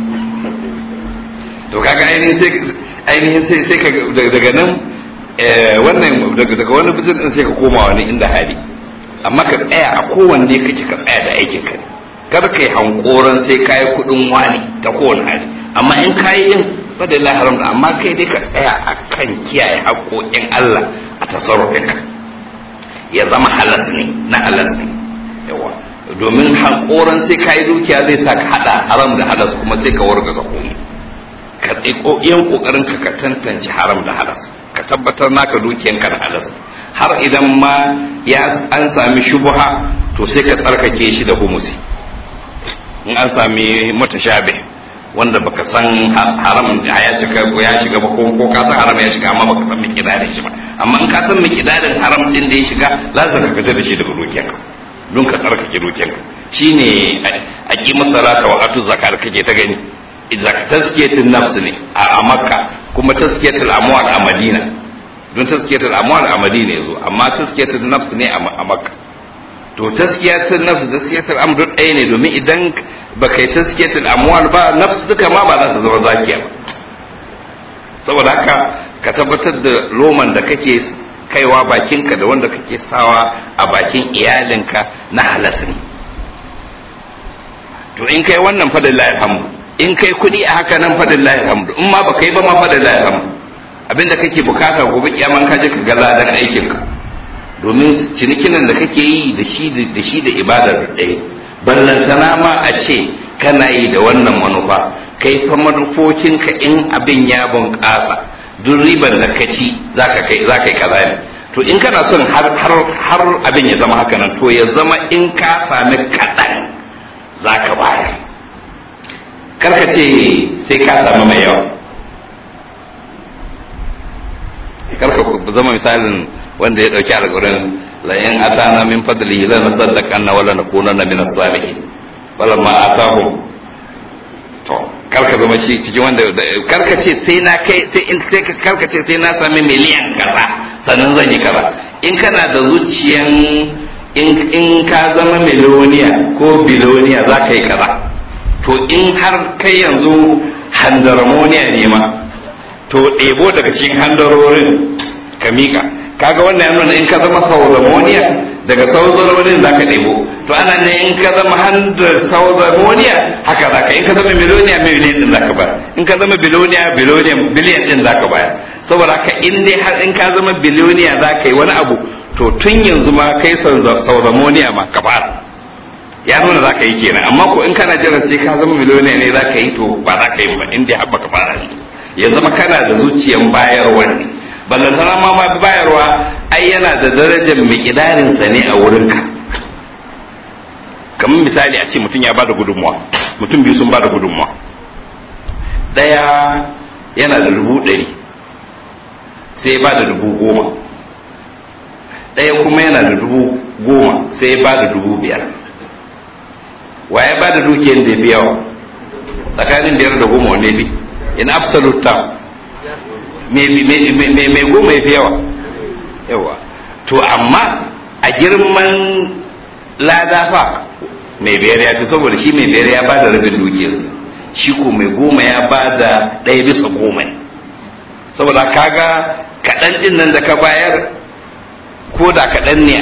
to kaga ainihin sai ka daga nan wannan daga wani bizin din sai ka koma wani inda hali amma ka tsaya a kowanne kake ka tsaya da aikin ka kar kai hankoran sai kai kudin wani ta kowane hali amma in kai yin fadillahi haram amma kai dai ka tsaya akan kiyaye haƙoƙin Allah a tasarrufin ka ya zama halas ne na halas ne yawa domin hankoran sai kai dukiya zai sa ka hada haram da halas kuma sai ka wargaza komai ka tsiko yan kokarin ka tantance haram da halas ka tabbatar naka dukiyanka da halas har idan ma an sami shubha to sai ka tsarkake shi da humusi in an sami mutashabih wanda baka san haram ya shiga ba ko ka san haram ya shiga amma baka san miqdarin shi ba amma in ka san miqdarin haram din da ya shiga lazaka ka fitar da shi daga dukiyanka don ka tsarkake dukiyanka shine aqimus salata wa atu zakat kake ta gani tazkiyatul nafs ne a makka kuma tazkiyatul amwal a madina don tazkiyatul amwal a madina yazo amma tazkiyatul nafs ne a makka to tazkiyatul nafs da tazkiyatul amr duk ɗaya ne domin idan baka yi tazkiyatul amwal ba nafs duka ma ba za ta zama zakiya ba saboda haka ka tabbatar da loman da kake kaiwa bakinka da wanda kake sawa a bakin iyalinka na halas ne. To in kai wannan fa lillahi alhamdu, in kai kuɗi a haka nan fa lillahi alhamdu, in ma baka yi ba ma fa lillahi alhamdu. Abinda kake bukata gobe kiyaman ka je ka ga ladan aikinka, domin cinikinan da kake yi da shi da ibadar ɗaya. Ballantana ma a ce kana yi da wannan manufa, kai fa manufofinka in abin ya bunƙasa duk ribar da ka ci za ka yi kaza ne. To in kana son har abin ya zama haka nan, to ya zama in ka sami kaɗan za ka bayar, karka ce sai ka sami mai yawa. Karka zama misalin wanda ya ɗauki alƙawarin la in atana min fadlihi la nasaddaqanna wa la nakunanna min as-salihin falamma atahum. To karka zama shi cikin wanda karka ce sai na kai karka ce sai na sami miliyan kaza sannan zan yi kaza. In kana da zuciyan in ka zama miliyoniya ko biloniya za ka yi kaza, to in har kai yanzu handaramoniya ne ma, to ɗebo daga cikin handarorin ka mika. Kaga wannan yana in ka zama sauramoniya, daga sauramoniya za ka ɗebo. To ana ne in ka zama sauramoniya haka za ka, in ka zama miliyoniya miliyan ɗin za ka bayar, in ka zama biloniya biliyan ɗin za ka bayar. Saboda haka in dai har in ka zama biloniya za ka yi wani abu, to tun yanzu ma kai sauramoniya ma ka fara, ya nuna za ka yi kenan. Amma ko in kana jiran sai ka zama miliyoniya ne za ka yi, to ba za ka yi ba in dai har baka fara yanzu. Ya zama kana da zuciyan bayarwa ne. Ballantana ma bayarwa ai yana da darajar miƙidarin sa ne a wurinka. Kamar misali a ce mutum ya bada gudunmuwa, mutum biyu sun bada gudunmuwa, ɗaya yana da 100 sai ya bada 10,000, ɗaya kuma yana da 10,000 sai ya bada 5,000. Wa ya bada dukiyar da ya fi yawa tsakanin 5 da 10 wanne bi? In absolute term mai 10 ya fi yawa. To amma a girman lada fa mai 5 ya fi, saboda shi mai 5 ya bada rabin dukiyarsa, shi ko mai 10 ya bada 1/10 ne. Saboda kaga kaɗan ɗin nan da ka bayar, ko da kaɗan ne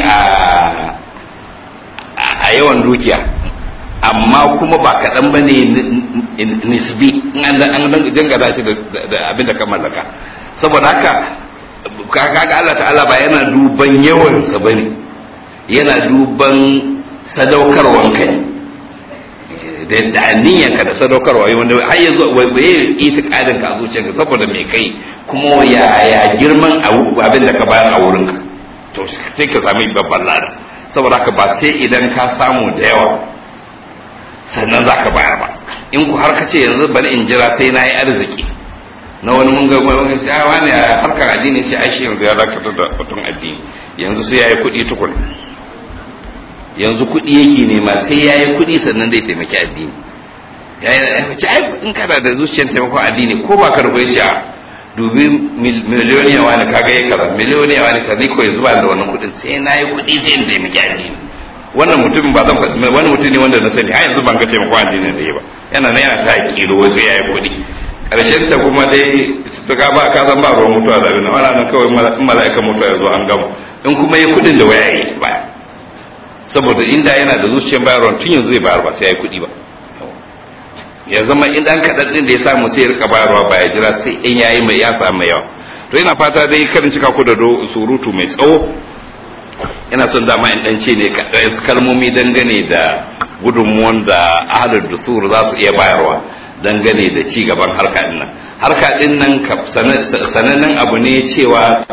a yawan dukiya, amma kuma ba kaɗan ba ne nisbi in an dangada shi da abin da ka mallaka. Saboda haka kaga Allah ta'ala ba yana duban yawansa ba ne, yana duban sadaukarwanka ne da aniyanka da sadaukarwa, wanda har yanzu bai itikadin ka a zuciyarka saboda mai kai kuma ya girman abin da ka bayar a wurinka, to sai ka sami babban lada. Saboda haka ba sai idan ka samu da yawa sannan za ka bayar ba. In ku har ka ce yanzu bari in jira sai na yi arziki na wani mun ga wani sai wani a harkar addini ce aishi yanzu ya dakatar da batun addini, yanzu sai ya yi kuɗi tukun, yanzu kuɗi yake nema, sai ya yi kuɗi sannan zai taimaki addini. Ya ce ai in kana da zuciyar taimakon addini ko ba ka rubai ce dubi miliyoniya wani kaga ya kaza, miliyoniya wani kaza ko ya zuba da wannan kuɗin, sai na yi kuɗi sai in taimaki addini. Wannan mutum ba zan faɗi, wani mutum ne wanda na sani har yanzu ban ga taimakon addini da yi ba, yana ta kilo sai ya yi kuɗi. Karshen ta kuma dai daga ba ka zan ba ruwan mutuwa da abin nan kawai in mala'ikan mutuwa ya zo an gama. In kuma yi kuɗin da waya yi baya, saboda inda yana da zuciyar bayarwa tun yanzu zai bayar ba sai ya yi kuɗi ba. Ya zama in ɗan kaɗan ɗin da ya samu sai ya rika bayarwa ba ya jira sai in yayi mai ya samu mai yawa. To ina fata dai karin cika ku da surutu mai tsawo. Ina son dama in ɗan ce ne su kalmomi dangane da gudunmuwan da ahalar dusur za su iya bayarwa dangane da ci gaban harka ɗin nan. Harka ɗin nan sanannen abu ne cewa